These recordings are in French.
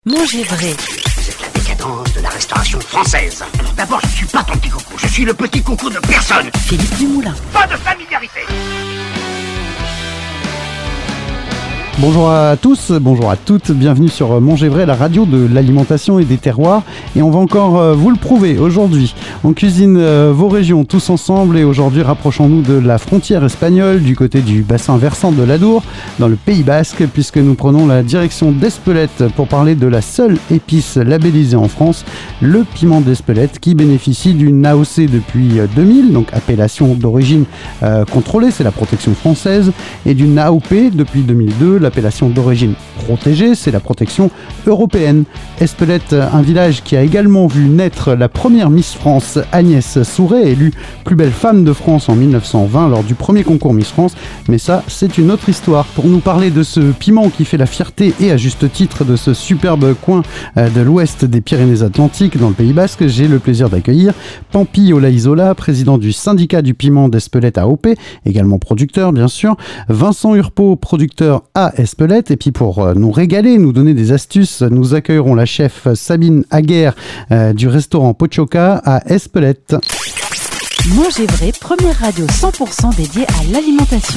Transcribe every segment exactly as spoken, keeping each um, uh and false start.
Manger vrai. C'est la décadence de la restauration française. Alors d'abord, je suis pas ton petit coucou, je suis le petit coucou de personne. Philippe Dumoulin. Pas de familiarité. Bonjour à tous, bonjour à toutes, bienvenue sur Manger Vrai, la radio de l'alimentation et des terroirs. Et on va encore vous le prouver aujourd'hui. On cuisine vos régions tous ensemble et aujourd'hui rapprochons-nous de la frontière espagnole du côté du bassin versant de l'Adour, dans le Pays Basque, puisque nous prenons la direction d'Espelette pour parler de la seule épice labellisée en France, le piment d'Espelette, qui bénéficie d'une A O C depuis deux mille, donc appellation d'origine euh, contrôlée, c'est la protection française, et d'une A O P depuis deux mille deux, l'appellation d'origine protégée, c'est la protection européenne. Espelette, un village qui a également vu naître la première Miss France, Agnès Souret, élue plus belle femme de France en mille neuf cent vingt lors du premier concours Miss France. Mais ça, c'est une autre histoire. Pour nous parler de ce piment qui fait la fierté et à juste titre de ce superbe coin de l'ouest des Pyrénées-Atlantiques dans le Pays Basque, j'ai le plaisir d'accueillir Pampi Olaizola, président du syndicat du piment d'Espelette A O P, également producteur bien sûr, Vincent Urpo, producteur à Espelette, et puis pour nous régaler, nous donner des astuces, nous accueillerons la chef Sabine Aguerre euh, du restaurant Pochoka à Espelette. Manger vrai, première radio cent pour cent dédiée à l'alimentation.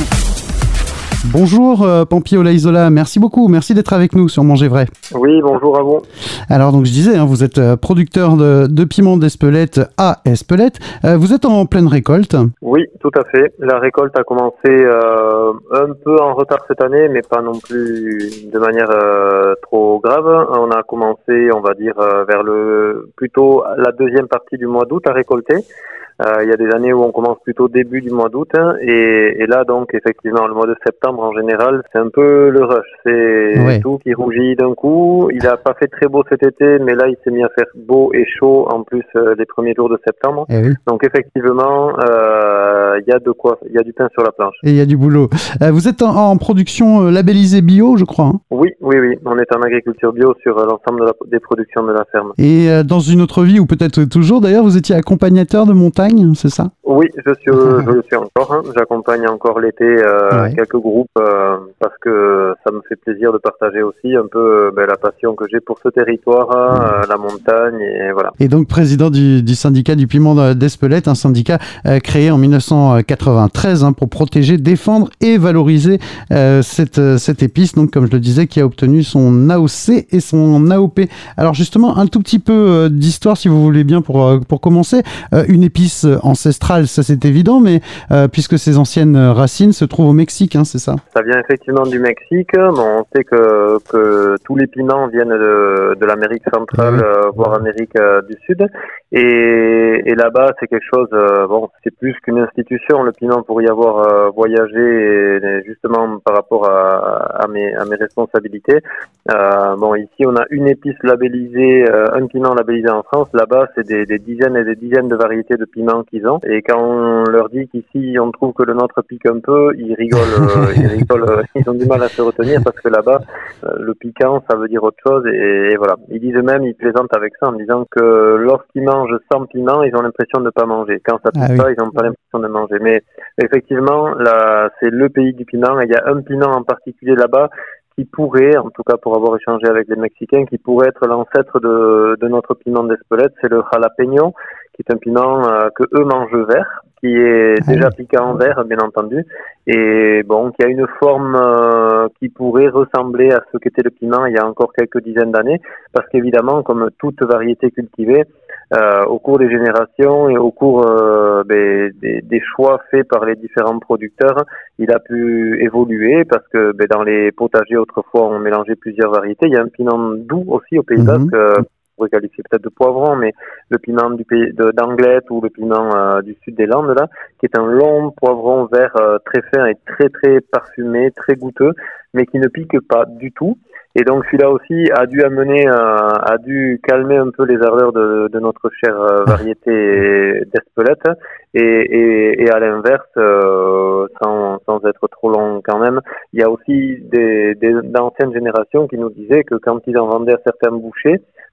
Bonjour euh, Pampi Olaizola, merci beaucoup, merci d'être avec nous sur Manger Vrai. Oui, bonjour à vous. Alors donc je disais, hein, vous êtes euh, producteur de, de piment d'Espelette à Espelette, euh, vous êtes en pleine récolte? Oui, tout à fait. La récolte a commencé euh, un peu en retard cette année, mais pas non plus de manière euh, trop grave. On a commencé, on va dire, euh, vers le plutôt la deuxième partie du mois d'août à récolter. Euh, il y a des années où on commence plutôt début du mois d'août et, et là donc effectivement le mois de septembre en général c'est un peu le rush, c'est ouais. Tout qui rougit d'un coup. Il a pas fait très beau cet été, mais là il s'est mis à faire beau et chaud en plus euh, les premiers jours de septembre. Eh oui. Donc effectivement euh, il y a de quoi, il y a du pain sur la planche. Et il y a du boulot. Euh, vous êtes en, en production euh, labellisée bio, je crois. Hein? Oui, oui, oui. On est en agriculture bio sur euh, l'ensemble de la, des productions de la ferme. Et euh, dans une autre vie ou peut-être toujours d'ailleurs, vous étiez accompagnateur de montagne. C'est ça? Oui, je suis, euh, je le suis encore. Hein. J'accompagne encore l'été euh, ouais. quelques groupes euh, parce que ça me fait plaisir de partager aussi un peu euh, ben, la passion que j'ai pour ce territoire, euh, la montagne et voilà. Et donc président du, du syndicat du piment d'Espelette, un syndicat euh, créé en mille neuf cent quatre-vingt-treize hein, pour protéger, défendre et valoriser euh, cette, cette épice, donc comme je le disais, qui a obtenu son A O C et son A O P. Alors justement, un tout petit peu euh, d'histoire si vous voulez bien pour, euh, pour commencer. Euh, une épice ancestrale, ça c'est évident, mais euh, puisque ses anciennes racines se trouvent au Mexique, hein, c'est ça? Ça vient effectivement du Mexique. Bon, on sait que, que tous les piments viennent de, de l'Amérique centrale, oui. euh, voire Amérique euh, du Sud. Et, et là-bas, c'est quelque chose, euh, bon, c'est plus qu'une institution, le piment, pour y avoir euh, voyagé, et, et justement par rapport à, à, mes, à mes responsabilités. Euh, bon, ici, on a une épice labellisée, euh, un piment labellisé en France. Là-bas, c'est des, des dizaines et des dizaines de variétés de piments qu'ils ont. Et quand on leur dit qu'ici, on trouve que le nôtre pique un peu, ils rigolent, euh, ils rigolent, euh, ils ont du mal à se retenir parce que là-bas, euh, le piquant, ça veut dire autre chose. Et, et voilà. Ils disent eux-mêmes, ils plaisantent avec ça en disant que lorsqu'ils mangent sans piment, ils ont l'impression de ne pas manger. Quand ça pique ah, pas, oui. Ils n'ont pas l'impression de manger. Mais effectivement, là, c'est le pays du piment. Et il y a un piment en particulier là-bas qui pourrait, en tout cas pour avoir échangé avec les Mexicains, qui pourrait être l'ancêtre de, de notre piment d'Espelette, c'est le jalapeño, qui est un piment euh, que eux mangent vert, qui est ah, déjà oui. piquant vert, bien entendu, et bon, qui a une forme euh, qui pourrait ressembler à ce qu'était le piment il y a encore quelques dizaines d'années, parce qu'évidemment, comme toute variété cultivée, euh, au cours des générations et au cours euh, des, des, des choix faits par les différents producteurs, il a pu évoluer, parce que ben, dans les potagers, autrefois, on mélangeait plusieurs variétés. Il y a un piment doux aussi au Pays Basque, mm-hmm. euh, on pourrait qualifier peut-être de poivron, mais le piment du pays de, d'Anglette ou le piment euh, du sud des Landes, là, qui est un long poivron vert euh, très fin et très très parfumé, très goûteux, mais qui ne pique pas du tout. Et donc celui-là aussi a dû amener, euh, a dû calmer un peu les ardeurs de, de notre chère euh, variété d'Espelette. Et, et, et à l'inverse, euh, sans, sans être trop long quand même, il y a aussi des, des d'anciennes générations qui nous disaient que quand ils en vendaient à certains bouchers,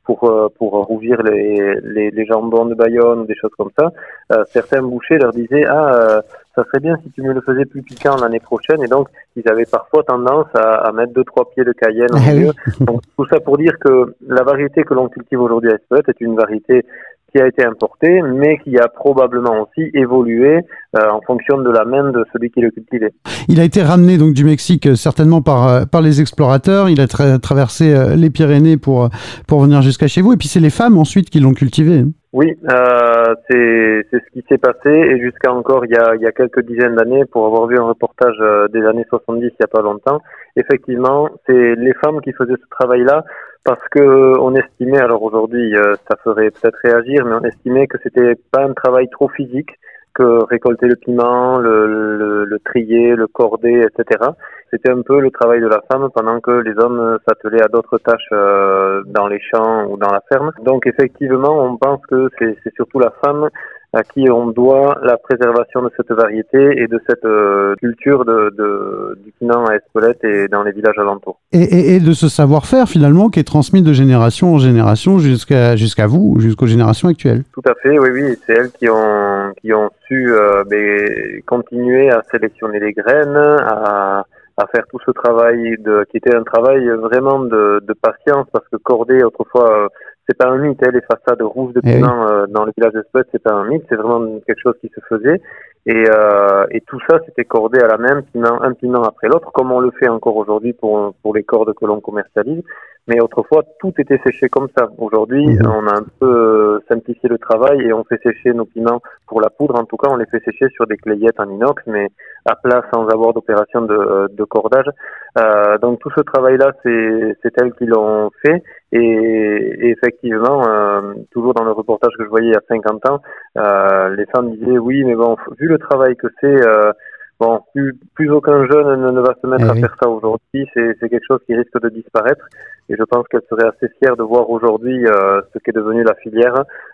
pour euh, pour rouvrir les, les les jambons de Bayonne ou des choses comme ça. Euh, certains bouchers leur disaient ah euh, ça serait bien si tu me le faisais plus piquant l'année prochaine, et donc ils avaient parfois tendance à, à mettre deux trois pieds de cayenne au milieu. Donc tout ça pour dire que la variété que l'on cultive aujourd'hui à Espelette est une variété qui a été importé, mais qui a probablement aussi évolué euh, en fonction de la main de celui qui le cultivait. Il a été ramené donc du Mexique euh, certainement par euh, par les explorateurs. Il a tra- traversé euh, les Pyrénées pour pour venir jusqu'à chez vous. Et puis c'est les femmes ensuite qui l'ont cultivé. Oui, euh, c'est c'est ce qui s'est passé, et jusqu'à encore il y a il y a quelques dizaines d'années, pour avoir vu un reportage euh, des années soixante-dix il y a pas longtemps, effectivement c'est les femmes qui faisaient ce travail-là. Parce que on estimait, alors aujourd'hui euh, ça ferait peut-être réagir, mais on estimait que c'était pas un travail trop physique, que récolter le piment, le, le, le trier, le corder, et cetera. C'était un peu le travail de la femme pendant que les hommes s'attelaient à d'autres tâches euh, dans les champs ou dans la ferme. Donc effectivement, on pense que c'est, c'est surtout la femme à qui on doit la préservation de cette variété et de cette euh, culture de, de, du piment à Espelette et dans les villages alentours. Et, et, et de ce savoir-faire finalement qui est transmis de génération en génération jusqu'à, jusqu'à vous, jusqu'aux générations actuelles. Tout à fait, oui, oui. C'est elles qui ont, qui ont su euh, ben, continuer à sélectionner les graines, à, à faire tout ce travail de, qui était un travail vraiment de, de patience, parce que corder autrefois... Euh, c'est pas un mythe, hein, les façades rouges de piment eh oui. euh, dans le village d'Espelette, c'est pas un mythe, c'est vraiment quelque chose qui se faisait. Et, euh, et tout ça, c'était cordé à la main, piment, un piment après l'autre, comme on le fait encore aujourd'hui pour, pour les cordes que l'on commercialise. Mais autrefois, tout était séché comme ça. Aujourd'hui, mmh. on a un peu simplifié le travail et on fait sécher nos piments pour la poudre. En tout cas, on les fait sécher sur des clayettes en inox, mais à plat sans avoir d'opération de, de cordage. Euh, donc tout ce travail-là, c'est, c'est elles qui l'ont fait. Et, et effectivement, euh, toujours dans le reportage que je voyais il y a cinquante ans, euh, les femmes disaient oui, mais bon, vu le travail que c'est, euh, bon, plus, plus aucun jeune ne, ne va se mettre eh à oui. faire ça aujourd'hui. C'est, c'est quelque chose qui risque de disparaître. Et je pense qu'elle serait assez fière de voir aujourd'hui euh, ce qu'est devenu la filière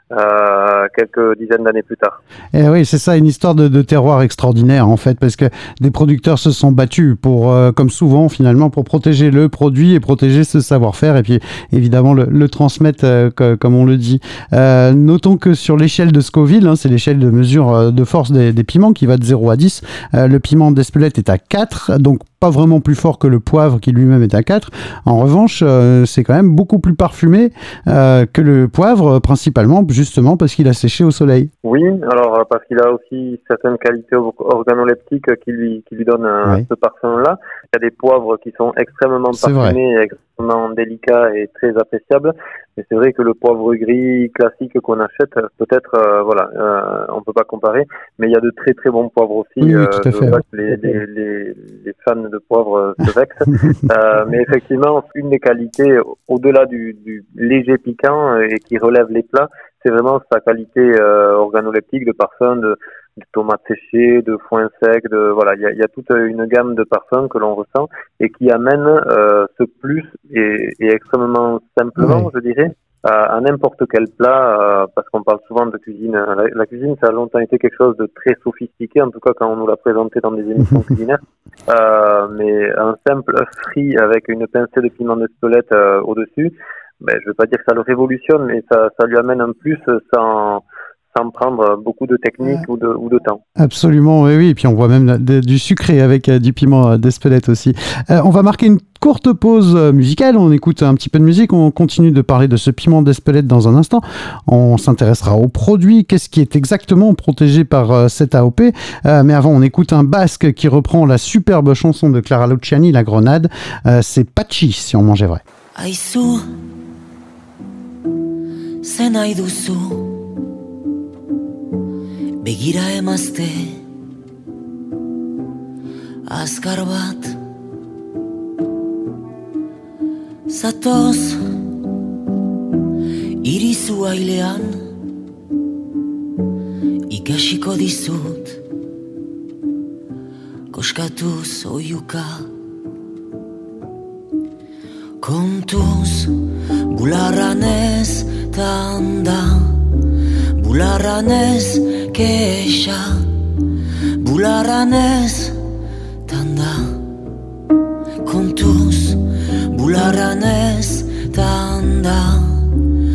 euh, quelques dizaines d'années plus tard. Et oui, c'est ça, une histoire de, de terroir extraordinaire en fait, parce que des producteurs se sont battus pour, euh, comme souvent finalement, pour protéger le produit et protéger ce savoir-faire, et puis évidemment le, le transmettre euh, que, comme on le dit. Euh, notons que sur l'échelle de Scoville, hein, c'est l'échelle de mesure de force des, des piments qui va de zéro à dix. Euh, le piment d'Espelette est à quatre, donc pas vraiment plus fort que le poivre qui lui-même est à quatre. En revanche, euh, c'est quand même beaucoup plus parfumé euh, que le poivre, principalement justement parce qu'il a séché au soleil. Oui, alors parce qu'il a aussi certaines qualités organoleptiques qui lui qui lui donnent un, oui. ce parfum-là. Il y a des poivres qui sont extrêmement c'est parfumés, vrai. extrêmement délicats et très appréciables. Mais c'est vrai que le poivre gris classique qu'on achète, peut-être, euh, voilà, euh, on peut pas comparer. Mais il y a de très très bons poivres aussi. Oui, oui, tout à fait. Euh, les, les, les, les fans de poivre se vexent. euh, mais effectivement, une des qualités, au-delà du, du léger piquant et qui relève les plats, c'est vraiment sa qualité euh, organoleptique, de parfum, de, de tomates séchées, de foin sec, de voilà, il y a, y a toute une gamme de parfums que l'on ressent et qui amène euh, ce plus et, et extrêmement simplement, oui. je dirais, à, à n'importe quel plat, euh, parce qu'on parle souvent de cuisine. La, la cuisine, ça a longtemps été quelque chose de très sophistiqué, en tout cas quand on nous l'a présenté dans des émissions culinaires. Euh, mais un simple œuf frit avec une pincée de piment d'Espelette euh, au-dessus, ben, je veux pas dire que ça le révolutionne, mais ça, ça lui amène un plus sans, sans prendre beaucoup de technique ou de, ou de temps. Absolument, oui, oui. Et puis on voit même de, du sucré avec euh, du piment d'Espelette aussi. Euh, on va marquer une courte pause musicale. On écoute un petit peu de musique. On continue de parler de ce piment d'Espelette dans un instant. On s'intéressera aux produits. Qu'est-ce qui est exactement protégé par euh, cette A O P. Euh, mais avant, on écoute un basque qui reprend la superbe chanson de Clara Luciani, La Grenade. Euh, c'est Patxi, si on mangeait vrai. Aizu, ze nahi duzu, begira emazte, azkar bat, zatoz, irizu ailean, ikasiko dizut, koskatuz oiuka, kontuz, bularran ez tanda, bularran ez kexa, bularran ez tanda, kontuz, bularran ez tanda,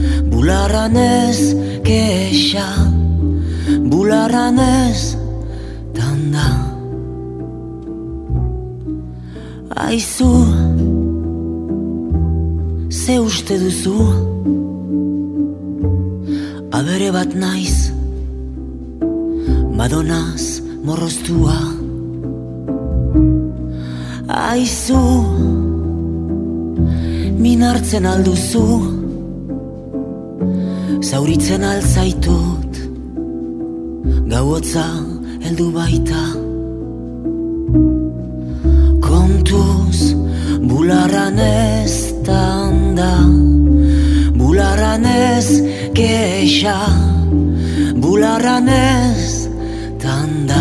Bularranez kexa, bularranez tanda. Aizu, ze uste duzu, abere bat naiz, Madonaz morroztua. Aizu, min hartzen alduzu, zauritzen altzaitut, gauotza heldu baita. Kontuz, bularranez tanda, bularranez kexa, bularranez tanda.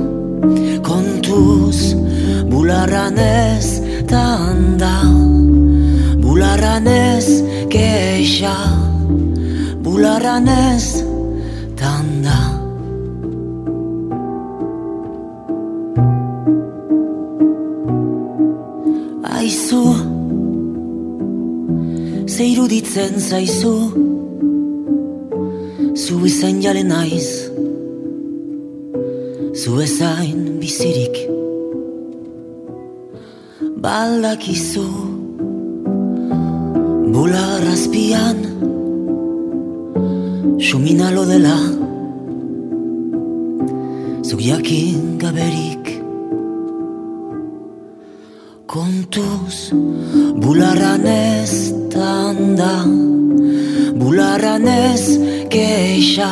Kontuz, bularranez tanda, bularranez kexa, bularranez tanda. Aizu, ze iruditzen zaizu, zu bezain jale naiz, zu bezain bizirik. Baldakizu, bular azpian, suminalo dela, zuk jakin gaberik. Kontuz, bularranez tanda, bularranez kexa,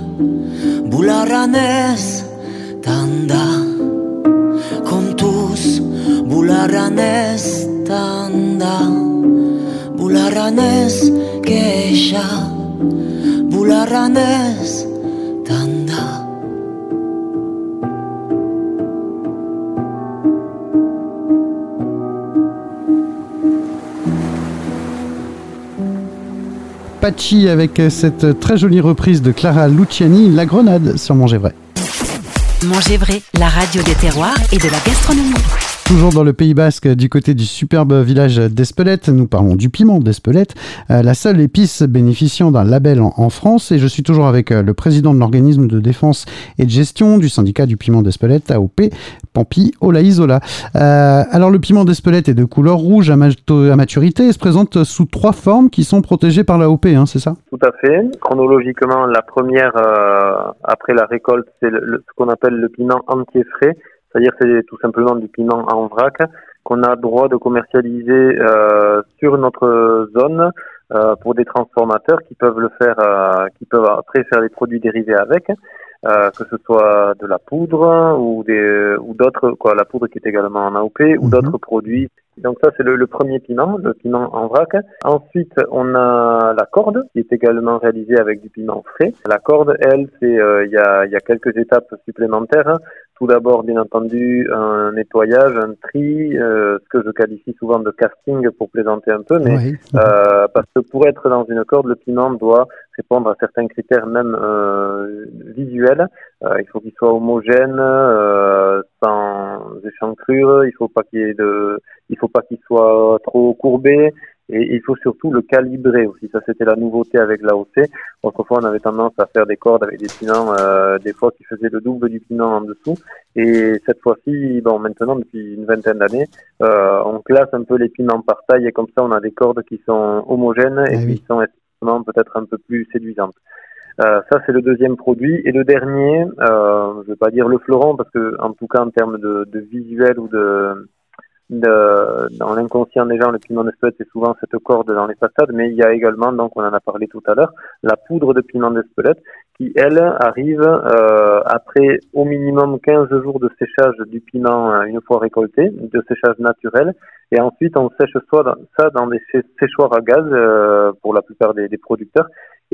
bularranez tanda. Kontuz, bularranez tanda, bularranez kexa, bularranez tanda. Pachi avec cette très jolie reprise de Clara Luciani, La Grenade sur Manger Vrai. Manger Vrai, la radio des terroirs et de la gastronomie. Toujours dans le Pays Basque, du côté du superbe village d'Espelette, nous parlons du piment d'Espelette, euh, la seule épice bénéficiant d'un label en, en France. Et je suis toujours avec euh, le président de l'organisme de défense et de gestion du syndicat du piment d'Espelette, A O P, Pampi Olaïzola. Euh, alors le piment d'Espelette est de couleur rouge à, mato- à maturité et se présente sous trois formes qui sont protégées par l'A O P, hein, c'est ça ? Tout à fait. Chronologiquement, la première, euh, après la récolte, c'est le, le, ce qu'on appelle le piment entier frais. C'est-à-dire que c'est tout simplement du piment en vrac qu'on a droit de commercialiser euh, sur notre zone euh, pour des transformateurs qui peuvent le faire, euh, qui peuvent après faire des produits dérivés avec, euh, que ce soit de la poudre ou des ou d'autres, quoi, la poudre qui est également en A O P ou mmh. d'autres produits. Donc ça c'est le, le premier piment, le piment en vrac. Ensuite on a la corde qui est également réalisée avec du piment frais. La corde, elle, c'est il euh, y a il y a quelques étapes supplémentaires. Tout d'abord, bien entendu, un nettoyage, un tri, euh, ce que je qualifie souvent de casting pour plaisanter un peu, mais oui. euh, parce que pour être dans une corde, le piment doit répondre à certains critères même euh, visuels. Euh, il faut qu'il soit homogène, euh, sans échancrure. Il faut pas qu'il y ait de, il faut pas qu'il soit trop courbé. Et il faut surtout le calibrer aussi. Ça, c'était la nouveauté avec l'A O C. Autrefois, on avait tendance à faire des cordes avec des piments, euh, des fois qui faisaient le double du piment en dessous. Et cette fois-ci, bon, maintenant, depuis une vingtaine d'années, euh, on classe un peu les piments par taille et comme ça, on a des cordes qui sont homogènes et ah, oui. qui sont effectivement peut-être un peu plus séduisantes. Euh, ça, c'est le deuxième produit. Et le dernier, euh, je vais pas dire le fleuron parce que, en tout cas, en termes de, de visuel ou de De, dans l'inconscient des gens, le piment d'Espelette, c'est souvent cette corde dans les façades, mais il y a également, donc on en a parlé tout à l'heure, la poudre de piment d'Espelette qui, elle, arrive euh, après au minimum quinze jours de séchage du piment euh, une fois récolté, de séchage naturel, et ensuite on sèche soit dans, ça dans des séchoirs à gaz euh, pour la plupart des, des producteurs,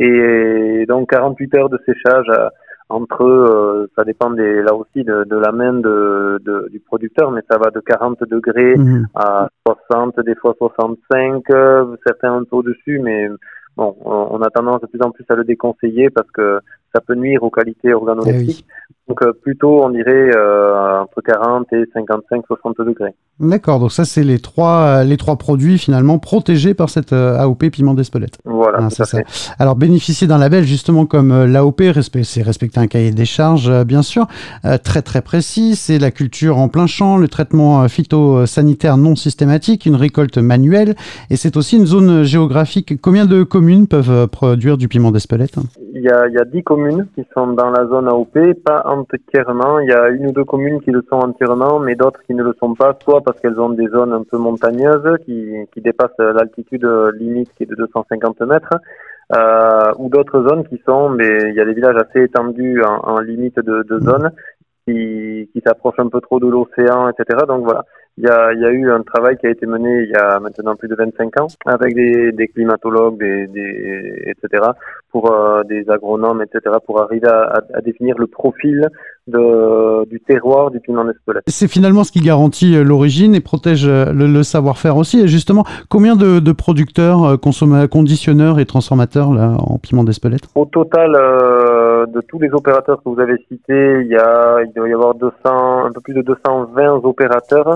et donc quarante-huit heures de séchage euh, entre, euh, ça dépend des, là aussi de, de la main de, de, du producteur, mais ça va de quarante degrés mmh. à soixante, des fois soixante-cinq, euh, certains un peu au-dessus, mais bon, on a tendance de plus en plus à le déconseiller parce que ça peut nuire aux qualités organoleptiques. Eh oui. Donc euh, plutôt, on dirait euh, entre quarante et cinquante-cinq soixante degrés. D'accord, donc ça c'est les trois les trois produits finalement protégés par cette euh, A O P Piment d'Espelette. Voilà, Ah, tout c'est à ça. fait. Alors bénéficier d'un label justement comme euh, l'A O P, respect, c'est respecter un cahier des charges euh, bien sûr, euh, très très précis, c'est la culture en plein champ, le traitement euh, phytosanitaire non systématique, une récolte manuelle et c'est aussi une zone géographique. Combien de communes peuvent euh, produire du piment d'Espelette? Il y a, il y a dix communes qui sont dans la zone A O P, pas entièrement. Il y a une ou deux communes qui le sont entièrement, mais d'autres qui ne le sont pas, soit parce qu'elles ont des zones un peu montagneuses qui, qui dépassent l'altitude limite qui est de deux cent cinquante mètres, euh, ou d'autres zones qui sont, mais il y a des villages assez étendus en, en limite de, de zone qui, qui s'approchent un peu trop de l'océan, et cetera. Donc voilà. Il y, a, il y a eu un travail qui a été mené il y a maintenant plus de vingt-cinq ans avec des, des climatologues, des, des, et cetera, pour euh, des agronomes, et cetera, pour arriver à, à, à définir le profil de, du terroir du piment d'Espelette. C'est finalement ce qui garantit euh, l'origine et protège euh, le, le savoir-faire aussi. Et justement, combien de, de producteurs, euh, consommateurs, conditionneurs et transformateurs là, en piment d'Espelette? Au total, euh, de tous les opérateurs que vous avez cités, il y a, il doit y avoir deux cents, un peu plus de deux cent vingt opérateurs.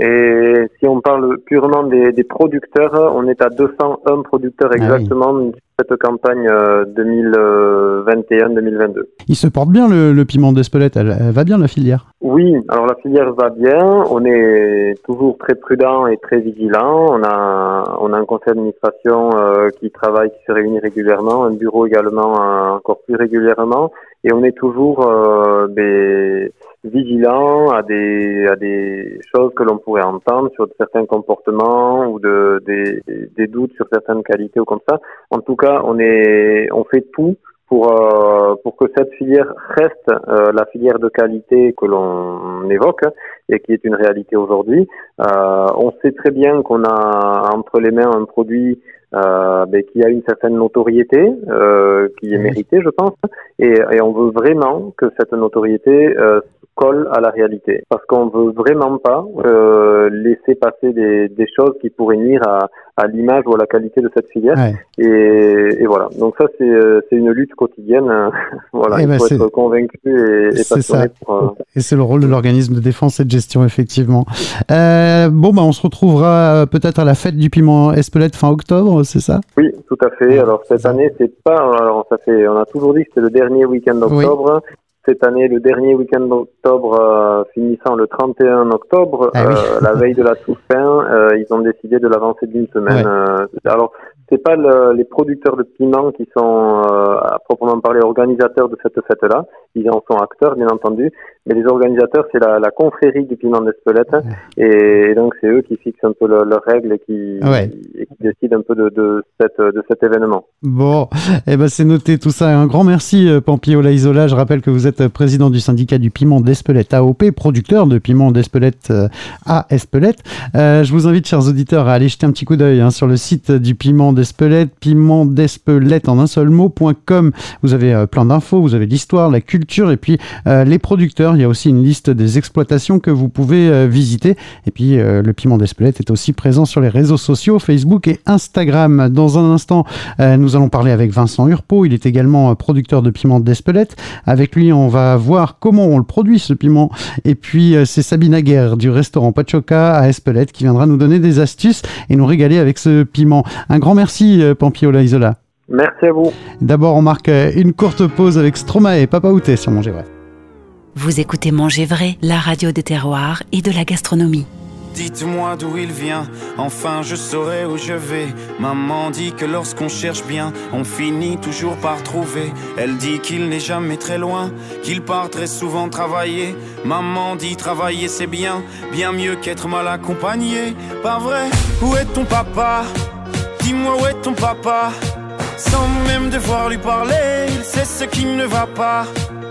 Et si on parle purement des, des producteurs, on est à deux cent un producteurs exactement ah oui. Cette campagne euh, deux mille vingt et un deux mille vingt-deux. Il se porte bien le, le piment d'Espelette, elle, elle va bien la filière? Oui, alors la filière va bien, on est toujours très prudent et très vigilant, on a on a un conseil d'administration euh, qui travaille, qui se réunit régulièrement, un bureau également euh, encore plus régulièrement, et on est toujours euh, des vigilant à des à des choses que l'on pourrait entendre sur certains comportements ou de des des doutes sur certaines qualités ou comme ça. En tout cas, on est on fait tout pour euh, pour que cette filière reste euh, la filière de qualité que l'on évoque et qui est une réalité aujourd'hui. Euh, on sait très bien qu'on a entre les mains un produit Euh, ben, qui a une certaine notoriété, euh, qui est méritée, je pense, et, et on veut vraiment que cette notoriété euh, colle à la réalité, parce qu'on veut vraiment pas euh, laisser passer des, des choses qui pourraient nuire à, à l'image ou à la qualité de cette filière. Ouais. Et, et voilà. Donc ça, c'est, c'est une lutte quotidienne. Voilà, et il ben faut être convaincu et, et passionné pour. Euh... Et c'est le rôle de l'organisme de défense et de gestion, effectivement. Euh, bon, bah, on se retrouvera peut-être à la fête du piment Espelette fin octobre. C'est ça? Oui, tout à fait. Alors cette année, c'est pas. Alors ça fait. On a toujours dit que c'était le dernier week-end d'octobre. Oui. Cette année, le dernier week-end d'octobre, euh, finissant le trente et un octobre, ah, oui. euh, la veille de la Toussaint, euh, ils ont décidé de l'avancer d'une semaine. Ouais. Euh, alors, c'est pas le, les producteurs de piment qui sont euh, à proprement parler organisateurs de cette fête-là. Ils en sont acteurs, bien entendu, mais les organisateurs, c'est la, la confrérie du piment d'Espelette, ouais. et, et donc c'est eux qui fixent un peu le, leurs règles et qui, ouais. et qui décident un peu de, de, cette, de cet événement. Bon, eh ben c'est noté tout ça. Un grand merci, Pampi Olaizola. Je rappelle que vous êtes président du syndicat du piment d'Espelette A O P, producteur de piment d'Espelette à Espelette. Euh, je vous invite, chers auditeurs, à aller jeter un petit coup d'œil hein, sur le site du piment d'Espelette, piment d'Espelette en un seul mot point com. Vous avez euh, plein d'infos, vous avez l'histoire, la culture et puis euh, les producteurs. Il y a aussi une liste des exploitations que vous pouvez euh, visiter. Et puis euh, le piment d'Espelette est aussi présent sur les réseaux sociaux, Facebook et Instagram. Dans un instant, euh, nous allons parler avec Vincent Urpeau. Il est également euh, producteur de piment d'Espelette. Avec lui, on va voir comment on le produit ce piment. Et puis euh, c'est Sabine Aguerre du restaurant Pachoca à Espelette qui viendra nous donner des astuces et nous régaler avec ce piment. Un grand merci, Pampi Olaizola. Merci à vous. D'abord, on marque une courte pause avec Stromae et Papa Outé sur Manger Vrai. Vous écoutez Manger Vrai, la radio des terroirs et de la gastronomie. Dites-moi d'où il vient, enfin je saurai où je vais. Maman dit que lorsqu'on cherche bien, on finit toujours par trouver. Elle dit qu'il n'est jamais très loin, qu'il part très souvent travailler. Maman dit travailler c'est bien, bien mieux qu'être mal accompagné. Pas vrai? Où est ton papa? Dis-moi où est ton papa? Sans même devoir lui parler, il sait ce qui ne va pas.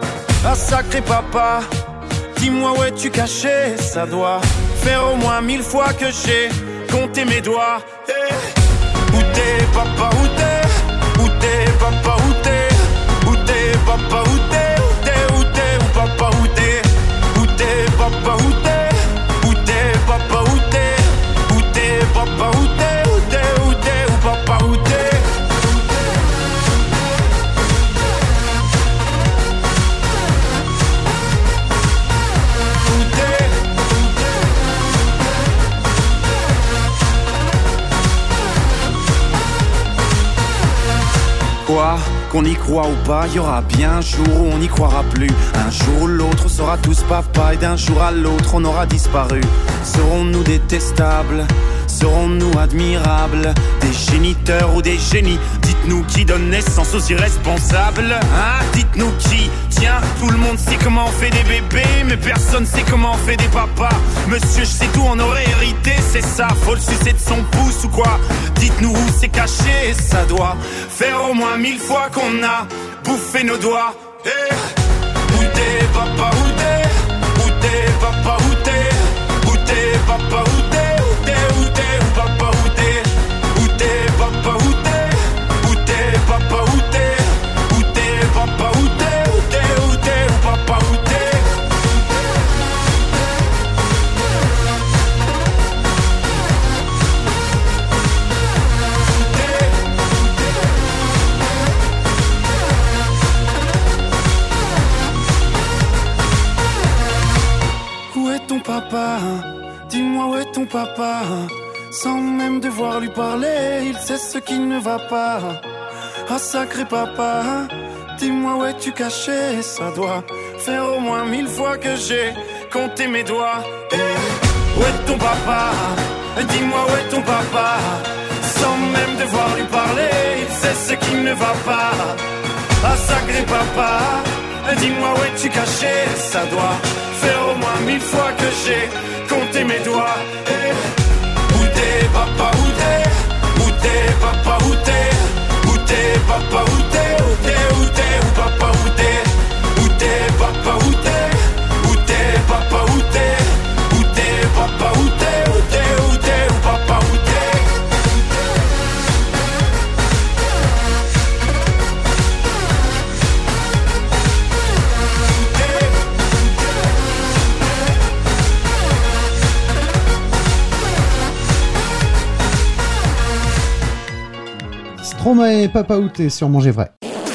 Ah sacré papa, dis-moi où es-tu caché? Ça doit faire au moins mille fois que j'ai compté mes doigts. Hey. Où t'es papa, où t'es? Où t'es papa, où t'es? Où t'es papa, où t'es? Où t'es, où t'es, où papa, où t'es? Où t'es papa, où t'es? Où t'es papa, où t'es? Où t'es papa, où t'es? Où t'es, où t'es, où papa, où t'es? Quoi, qu'on y croit ou pas, y aura bien un jour où on n'y croira plus. Un jour ou l'autre, on sera tous papa, et d'un jour à l'autre, on aura disparu. Serons-nous détestables? Serons-nous admirables? Des géniteurs ou des génies? Dites-nous qui donne naissance aux irresponsables, hein? Dites-nous qui? Tiens, tout le monde sait comment on fait des bébés, mais personne sait comment on fait des papas. Monsieur, je sais tout, on aurait hérité, c'est ça. Faut le sucer de son pouce ou quoi? Dites-nous où c'est caché, ça doit faire au moins mille fois qu'on a bouffé nos doigts. Hey. Où t'es, papa, où t'es? Où t'es, papa, où t'es? Où t'es, papa, où t'es? Où t'es, où t'es, où papa, où t'es? Où t'es, papa, où t'es? Où t'es, papa, où t'es? Où t'es, papa, où t'es? Où t'es, où t'es, où papa, où t'es? Où est ton papa? Dis-moi où est ton papa? Sans même devoir lui parler, il sait ce qui ne va pas. Ah sacré papa, dis-moi où es-tu caché? Ça doit faire au moins mille fois que j'ai compté mes doigts. Hey, où est ton papa? Dis-moi où est ton papa? Sans même devoir lui parler, il sait ce qui ne va pas. Ah sacré papa, dis-moi où es-tu caché? Ça doit faire au moins mille fois que j'ai compté mes doigts. Hey, où t'es papa, où t'es? Où t'es papa, où t'es? Où t'es papa, où t'es? Où t'es, où t'es, où papa, où t'es? Où t'es papa, où t'es? Où t'es papa, où t'es? Où t'es papa, où t'es? Où t'es, où t'es, où papa, où t'es? Stromae, Papa Outé sur Manger Vrai.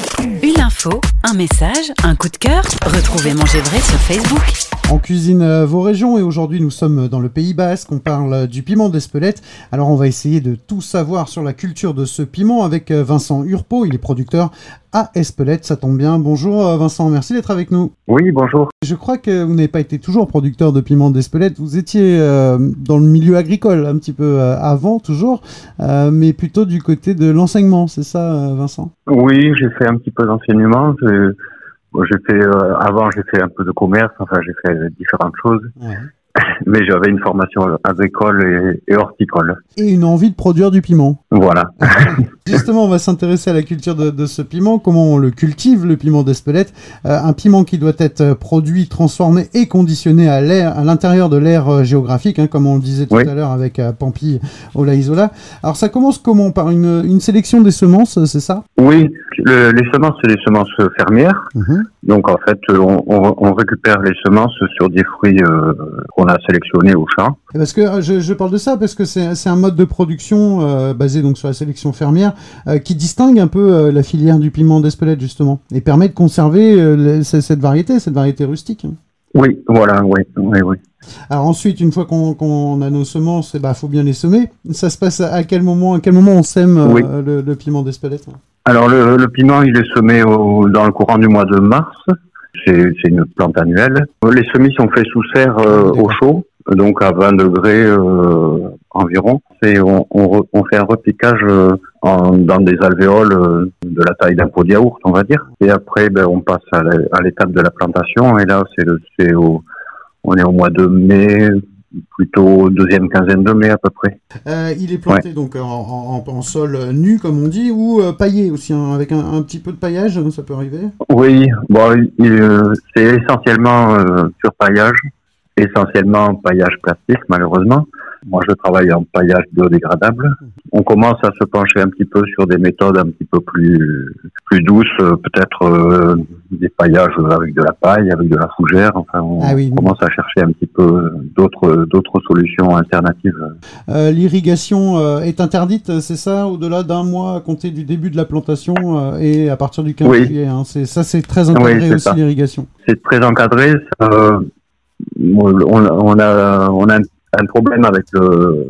Une info, un message, un coup de cœur. Retrouvez Manger Vrai sur Facebook. On cuisine euh, vos régions et aujourd'hui nous sommes dans le Pays Basque, on parle euh, du piment d'Espelette. Alors on va essayer de tout savoir sur la culture de ce piment avec euh, Vincent Urpo, il est producteur à Espelette, ça tombe bien. Bonjour euh, Vincent, merci d'être avec nous. Oui, bonjour. Je crois que vous n'avez pas été toujours producteur de piment d'Espelette, vous étiez euh, dans le milieu agricole un petit peu euh, avant toujours, euh, mais plutôt du côté de l'enseignement, c'est ça euh, Vincent? Oui, j'ai fait un petit peu d'enseignement. Je... Bon, j'ai fait, euh, avant, j'ai fait un peu de commerce, enfin, j'ai fait différentes choses. Ouais. Mais j'avais une formation agricole et, et horticole. Et une envie de produire du piment. Voilà. Justement, on va s'intéresser à la culture de, de ce piment, comment on le cultive, le piment d'Espelette. Euh, un piment qui doit être produit, transformé et conditionné à l'air, à l'intérieur de l'aire géographique, hein, comme on le disait tout oui. à l'heure avec euh, Pampi Ola-Isola. Alors, ça commence comment? Par une, une sélection des semences, c'est ça? Oui, le, les semences, c'est des semences fermières. Mm-hmm. Donc, en fait, on, on, on récupère les semences sur des fruits euh, qu'on a sélectionnés au champ. Parce que je, je parle de ça parce que c'est, c'est un mode de production euh, basé donc sur la sélection fermière euh, qui distingue un peu euh, la filière du piment d'Espelette justement et permet de conserver euh, les, cette variété, cette variété rustique. Oui, voilà, oui, oui, oui. Alors ensuite, une fois qu'on, qu'on a nos semences, il bah, faut bien les semer. Ça se passe à quel moment, à quel moment on sème euh, oui. le, le piment d'Espelette? Alors le, le piment, il est semé au, dans le courant du mois de mars. C'est, c'est une plante annuelle. Les semis sont faits sous serre euh, au chaud, donc à vingt degrés euh, environ. Et on, on, on fait un repiquage euh, en, dans des alvéoles euh, de la taille d'un pot de yaourt, on va dire. Et après, ben, on passe à, la, à l'étape de la plantation. Et là, c'est, le, c'est au, on est au mois de mai, plutôt deuxième quinzaine de mai à peu près. Euh, il est planté ouais. donc en, en, en sol nu comme on dit ou euh, paillé aussi hein, avec un, un petit peu de paillage, ça peut arriver. Oui, bon, il, euh, c'est essentiellement euh, sur paillage, essentiellement paillage plastique malheureusement. Moi, je travaille en paillage biodégradable. On commence à se pencher un petit peu sur des méthodes un petit peu plus plus douces, peut-être euh, des paillages avec de la paille, avec de la fougère. Enfin, on ah oui, commence à chercher un petit peu d'autres d'autres solutions alternatives. Euh, l'irrigation euh, est interdite, c'est ça, au-delà d'un mois à compter du début de la plantation euh, et à partir du quinze oui. juillet. Hein, c'est ça, c'est très encadré oui, c'est aussi ça. L'irrigation. C'est très encadré. Ça, euh, on, on a on a un un problème avec le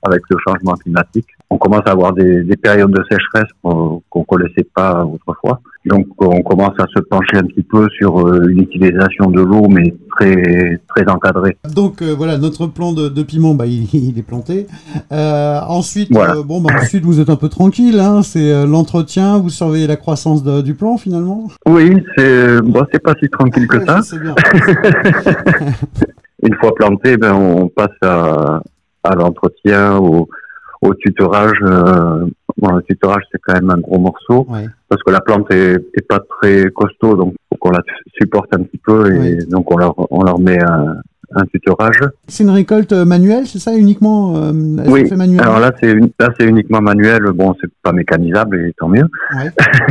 avec le changement climatique. On commence à avoir des, des périodes de sécheresse qu'on qu'on connaissait pas autrefois. Donc on commence à se pencher un petit peu sur euh, une utilisation de l'eau, mais très très encadrée. Donc euh, voilà, notre plan de, de piment, bah, il, il est planté. Euh, ensuite, Voilà. euh, bon, bah, ensuite vous êtes un peu tranquille, hein, c'est euh, l'entretien, vous surveillez la croissance de, du plant finalement. Oui, c'est bon, c'est pas si tranquille que Ouais, ça. je sais bien. Une fois planté, ben on passe à, à l'entretien, au, au tutorage. Euh, bon, le tutorage c'est quand même un gros morceau Ouais. parce que la plante est, est pas très costaud, donc faut qu'on la supporte un petit peu et Oui. donc on leur on leur met un, un tutorage. C'est une récolte manuelle, c'est ça uniquement euh, elle se Oui. fait manuellement. Alors là c'est une, là c'est uniquement manuel. Bon, c'est pas mécanisable et tant mieux. Ouais.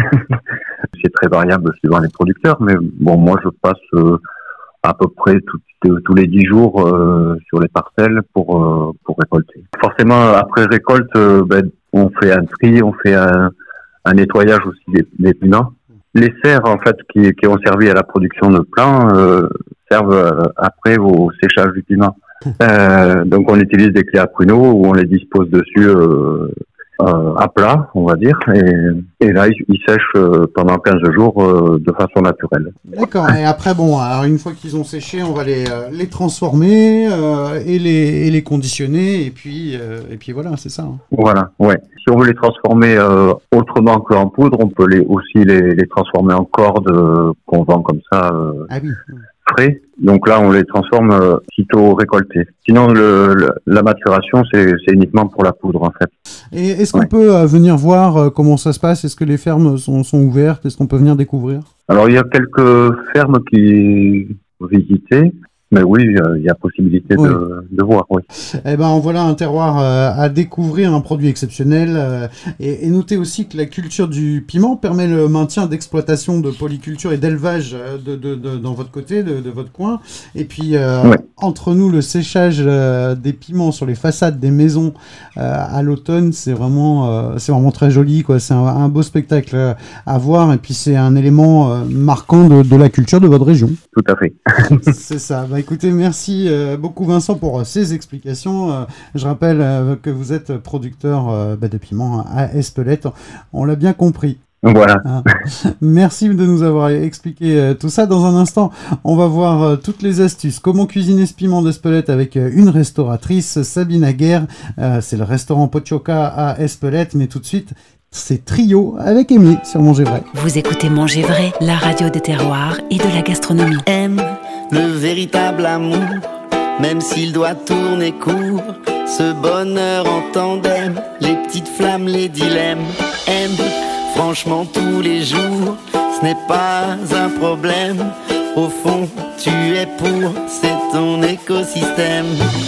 C'est très variable suivant les producteurs, mais bon, moi je passe euh, à peu près tout, euh, tous les dix jours euh, sur les parcelles pour euh, pour récolter. Forcément, après récolte, euh, ben, on fait un tri, on fait un, un nettoyage aussi des, des piments. Les serres en fait qui, qui ont servi à la production de plants euh, servent euh, après au séchage du piment. Euh, donc on utilise des clés à pruneaux où on les dispose dessus. Euh, Euh, à plat, on va dire, et, et là ils, ils sèchent euh, pendant quinze jours euh, de façon naturelle. D'accord, et après, bon, alors une fois qu'ils ont séché, on va les, euh, les transformer euh, et, les, et les conditionner, et puis, euh, et puis voilà, c'est ça. Hein. Voilà, ouais. Si on veut les transformer euh, autrement qu'en poudre, on peut les, aussi les, les transformer en cordes euh, qu'on vend comme ça euh, Ah oui. frais. Donc là, on les transforme euh, sitôt récoltés. Sinon, le, le, la maturation, c'est, c'est uniquement pour la poudre, en fait. Et est-ce qu'on Ouais. peut euh, venir voir euh, comment ça se passe? Est-ce que les fermes sont, sont ouvertes? Est-ce qu'on peut venir découvrir? Alors, il y a quelques fermes qui faut visiter, mais oui, il y a possibilité Oui. de, de voir, oui. Eh ben, voilà un terroir euh, à découvrir, un produit exceptionnel. Euh, et, et notez aussi que la culture du piment permet le maintien d'exploitation de polyculture et d'élevage euh, de, de, de, dans votre côté, de, de votre coin. Et puis, euh, Ouais. entre nous, le séchage euh, des piments sur les façades des maisons euh, à l'automne, c'est vraiment, euh, c'est vraiment très joli, quoi. C'est un, un beau spectacle euh, à voir. Et puis, c'est un élément euh, marquant de, de la culture de votre région. Tout à fait. C'est ça. Bah, écoutez, merci euh, beaucoup Vincent pour euh, ces explications. Euh, je rappelle euh, que vous êtes producteur euh, bah, de piments à Espelette. On l'a bien compris. Voilà. Hein. Merci de nous avoir expliqué euh, tout ça. Dans un instant, on va voir euh, toutes les astuces. Comment cuisiner ce piment d'Espelette avec euh, une restauratrice, Sabine Aguerre. Euh, c'est le restaurant Pochoka à Espelette. Mais tout de suite, c'est Trio avec Aimé sur Manger Vrai. Vous écoutez Manger Vrai, la radio des terroirs et de la gastronomie. Aime le véritable amour, même s'il doit tourner court. Ce bonheur en tandem, les petites flammes, les dilemmes. Aime franchement tous les jours, ce n'est pas un problème. Au fond, tu es pour, c'est ton écosystème.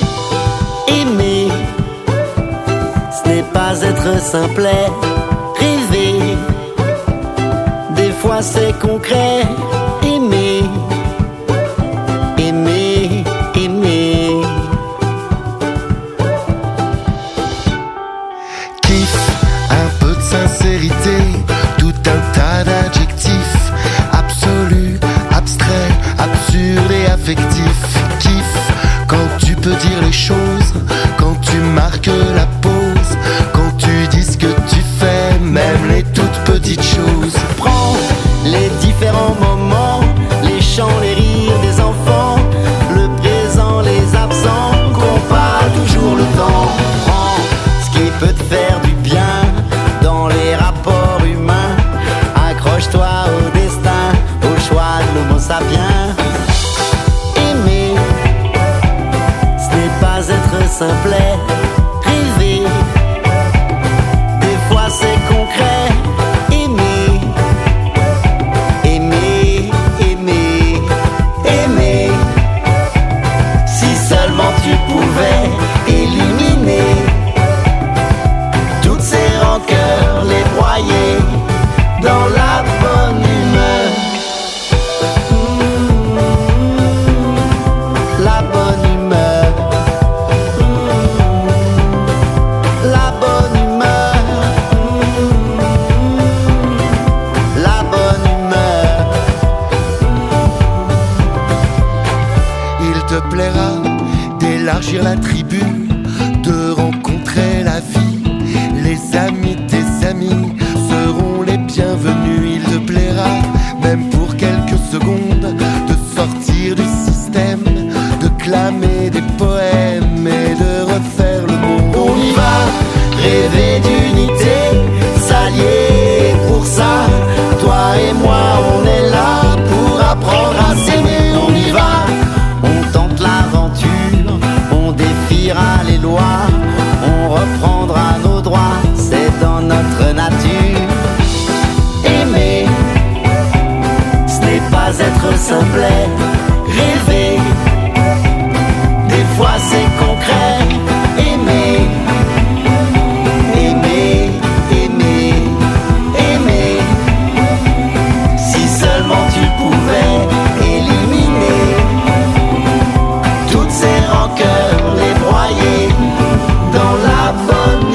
Aimer, ce n'est pas être simplet. Rêver, des fois c'est concret. Aimer, aimer, aimer. Kiff, un peu de sincérité, tout un tas d'adjectifs. Absolu, abstrait, absurde et affectif. Kiff, quand tu peux dire les choses, quand tu marques la pause, quand tu dis ce que tu fais, même les toutes petites choses. Prends les différents moments même pour quelques secondes, de sortir du système, de clamer des poèmes et de refaire le monde. On y va, rêver d'unité, s'allier pour ça. Toi et moi, on est là pour apprendre à s'aimer. On y va, On tente l'aventure, on défiera les lois, on reprendra nos droits, c'est dans notre nature. Aimer, ce n'est pas être simplet, rêver, des fois c'est concret. Aimer, aimer, aimer, aimer, si seulement tu pouvais éliminer toutes ces rancœurs, les broyer dans la bonne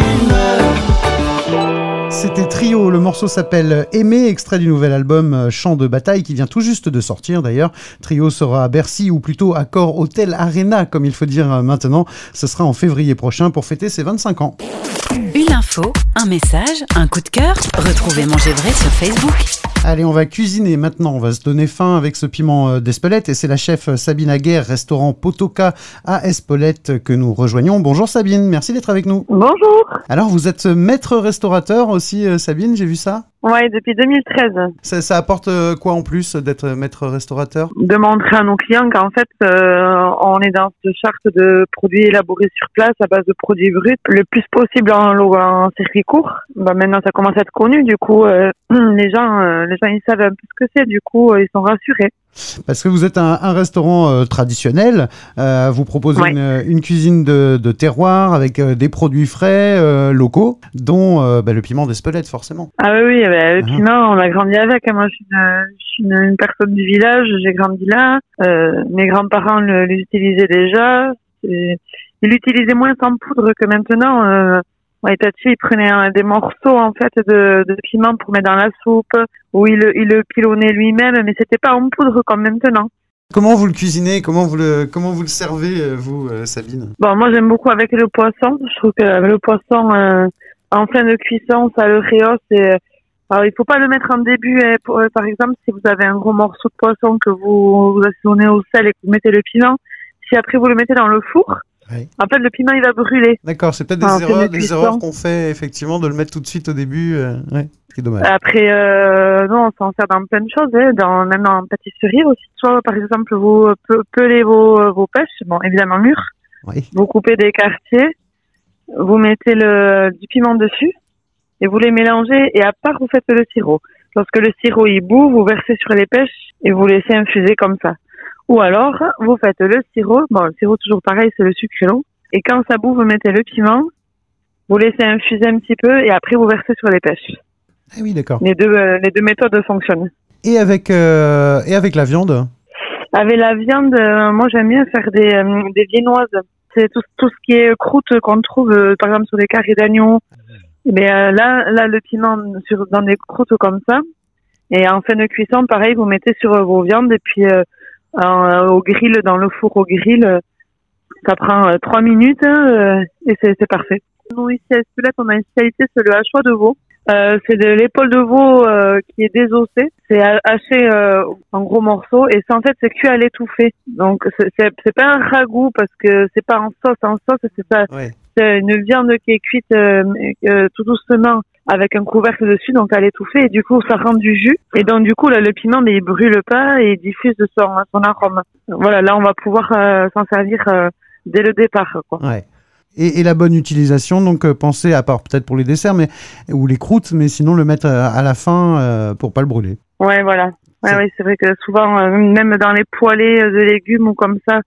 humeur. C'était Trio, le morceau s'appelle Aimer, extrait du nouvel album euh, Chant de bataille qui vient tout juste de sortir d'ailleurs. Trio sera à Bercy ou plutôt Accor Hotel Arena comme il faut dire euh, maintenant. Ce sera en février prochain pour fêter ses vingt-cinq ans. Une info, un message, un coup de cœur. Retrouvez Manger Vrai sur Facebook. Allez, on va cuisiner maintenant, on va se donner faim avec ce piment euh, d'Espelette et c'est la chef Sabine Aguerre, restaurant Potoka à Espelette que nous rejoignons. Bonjour Sabine, merci d'être avec nous. Bonjour. Alors vous êtes maître restaurateur aussi euh, Sabine, j'ai vu ça. Ouais, depuis deux mille treize. Ça, ça apporte euh, quoi en plus d'être maître restaurateur? De montrer à nos clients qu'en fait, euh, on est dans cette charte de produits élaborés sur place à base de produits bruts, le plus possible en, en circuit court. Bah, maintenant, ça commence à être connu, du coup, euh, les gens, euh, les gens, ils savent un peu ce que c'est, du coup, euh, ils sont rassurés. Parce que vous êtes un, un restaurant euh, traditionnel, euh, vous proposez Ouais. une, une cuisine de, de terroir avec euh, des produits frais euh, locaux, dont euh, bah, le piment d'Espelette forcément. Ah oui, oui, bah, le Ah. piment, on a grandi avec. Moi, je suis une, je suis une, une personne du village, j'ai grandi là. Euh, mes grands-parents le- l'utilisaient déjà. Et ils l'utilisaient moins en poudre que maintenant. Euh, ouais, Tati, il prenait euh, des morceaux en fait de, de piment pour mettre dans la soupe, ou il, le- il le pilonnait lui-même, mais c'était pas en poudre comme maintenant. Comment vous le cuisinez? Comment vous le, comment vous le servez, euh, vous, euh, Sabine? Bon, moi j'aime beaucoup avec le poisson. Je trouve que le poisson euh, en fin de cuisson, ça le rehausse. Et, alors, il faut pas le mettre en début. eh, pour- euh, par exemple, si vous avez un gros morceau de poisson que vous, vous assaisonnez au sel et que vous mettez le piment, si après vous le mettez dans le four, Oui. en fait le piment il va brûler. D'accord, c'est peut-être des Ah, c'est erreurs, de des cuisson. erreurs qu'on fait effectivement de le mettre tout de suite au début. Euh, ouais, c'est dommage. Après, euh, non, on s'en sert dans plein de choses, hein, dans, même en pâtisserie aussi. Soit par exemple vous euh, pe- pelez vos, vos pêches, bon évidemment mûres, Oui. vous coupez des quartiers, vous mettez le, du piment dessus et vous les mélangez et à part vous faites le sirop. Lorsque le sirop il bout, vous versez sur les pêches et vous laissez infuser comme ça. Ou alors vous faites le sirop, bon le sirop toujours pareil, c'est le sucre et l'eau. Et quand ça bout, vous mettez le piment, vous laissez infuser un petit peu et après vous versez sur les pêches. Ah oui, d'accord. Les deux, euh, les deux méthodes fonctionnent. Et avec, euh, et avec la viande? Avec la viande, euh, moi j'aime bien faire des, euh, des viennoises. C'est tout, tout ce qui est croûte qu'on trouve, euh, par exemple, sur des carrés d'agneau. Mais euh, là, là, le piment sur, dans des croûtes comme ça. Et en fin de cuisson, pareil, vous mettez sur euh, vos viandes et puis euh, en, au grill, dans le four au grill, euh, ça prend euh, trois minutes euh, et c'est, c'est parfait. Nous, ici à Espelette, on a une spécialité, c'est le hachois de veau. Euh, c'est de l'épaule de veau euh, qui est désossée. C'est ha- haché euh, en gros morceaux et c'est en fait c'est cuit à l'étouffée. Donc c'est, c'est c'est pas un ragoût parce que c'est pas en sauce. En sauce c'est pas Ouais. c'est une viande qui est cuite euh, euh, tout doucement avec un couvercle dessus donc à l'étouffée et du coup ça rend du jus et donc du coup là le piment mais il brûle pas et il diffuse de son son arôme. Voilà, là on va pouvoir euh, s'en servir euh, dès le départ quoi. Ouais. Et, et la bonne utilisation, donc euh, pensez, à part peut-être pour les desserts mais, ou les croûtes, mais sinon le mettre à, à la fin euh, pour pas le brûler. Ouais, voilà. Ouais, C'est- ouais, c'est vrai que souvent, euh, même dans les poêlés de légumes ou comme ça,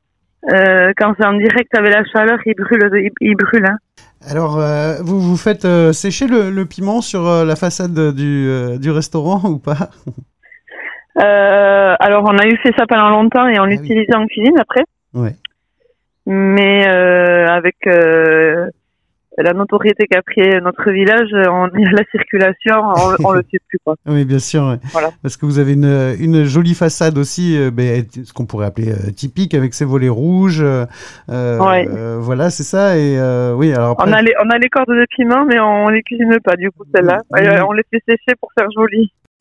euh, quand c'est en direct avec la chaleur, il brûle, il, il brûle. Hein. Alors, euh, vous, vous faites euh, sécher le, le piment sur euh, la façade du, euh, du restaurant ou pas? Euh, alors, on a eu fait ça pendant longtemps et on Ah oui. l'utilisait en cuisine après. Ouais. Mais euh, avec euh, la notoriété qu'a pris notre village, on est à la circulation, on, on le fait plus quoi. Oui, bien sûr. Ouais. Voilà. Parce que vous avez une, une jolie façade aussi, euh, ben, ce qu'on pourrait appeler euh, typique, avec ses volets rouges. Euh, Ouais. euh, voilà, c'est ça. Et euh, oui, alors après, On a les, on a les cordes de piment, mais on les cuisine pas du coup celle-là. Oui. Euh, on les fait sécher pour faire joli.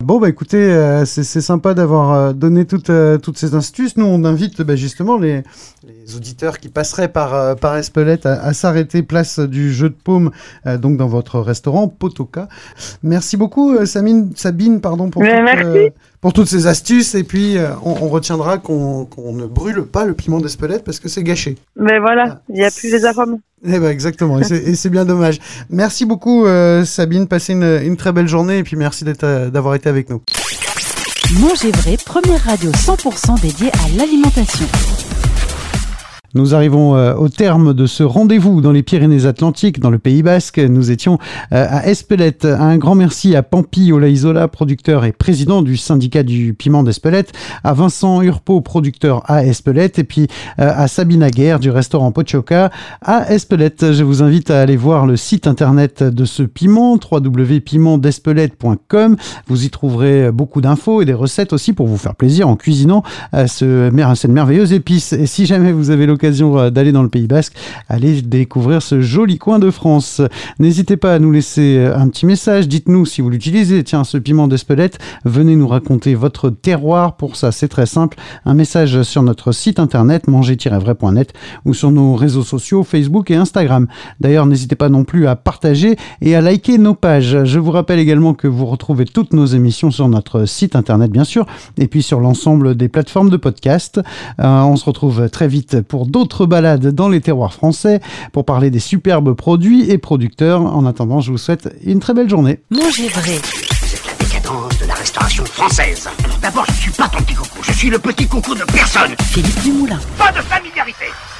Bon bah écoutez, euh, c'est, c'est sympa d'avoir euh, donné toutes, euh, toutes ces astuces. Nous on invite bah, justement les, les auditeurs qui passeraient par, euh, par Espelette à, à s'arrêter place du jeu de paume, euh, donc dans votre restaurant Potoka. Merci beaucoup euh, Sabine, Sabine pardon, pour, toute, euh, pour toutes ces astuces et puis euh, on, on retiendra qu'on, qu'on ne brûle pas le piment d'Espelette parce que c'est gâché. Mais voilà, il n'y a plus les arômes. Eh ben exactement, et c'est, et c'est bien dommage. Merci beaucoup euh, Sabine, passez une, une très belle journée et puis merci d'être, euh, d'avoir été avec nous. Manger vrai, première radio cent pour cent dédiée à l'alimentation. Nous arrivons euh, au terme de ce rendez-vous dans les Pyrénées-Atlantiques, dans le Pays Basque. Nous étions euh, à Espelette. Un grand merci à Pampi Olaizola, producteur et président du syndicat du piment d'Espelette, à Vincent Urpo, producteur à Espelette, et puis euh, à Sabine Aguerre du restaurant Pochoka à Espelette. Je vous invite à aller voir le site internet de ce piment, w w w point piment d'espelette point com. Vous y trouverez beaucoup d'infos et des recettes aussi pour vous faire plaisir en cuisinant euh, ce, cette merveilleuse épice. Et si jamais vous avez l'occasion d'aller dans le Pays Basque, allez découvrir ce joli coin de France. N'hésitez pas à nous laisser un petit message, dites-nous si vous l'utilisez, tiens, ce piment d'Espelette, venez nous raconter votre terroir. Pour ça, c'est très simple, un message sur notre site internet manger tiret vrai point net ou sur nos réseaux sociaux Facebook et Instagram. D'ailleurs, n'hésitez pas non plus à partager et à liker nos pages. Je vous rappelle également que vous retrouvez toutes nos émissions sur notre site internet, bien sûr, et puis sur l'ensemble des plateformes de podcast. Euh, on se retrouve très vite pour d'autres balades dans les terroirs français pour parler des superbes produits et producteurs. En attendant, je vous souhaite une très belle journée. Manger vrai. Vous êtes la décadence de la restauration française. D'abord, je suis pas ton petit coucou, je suis le petit coucou de personne. Philippe Dumoulin. Pas de familiarité.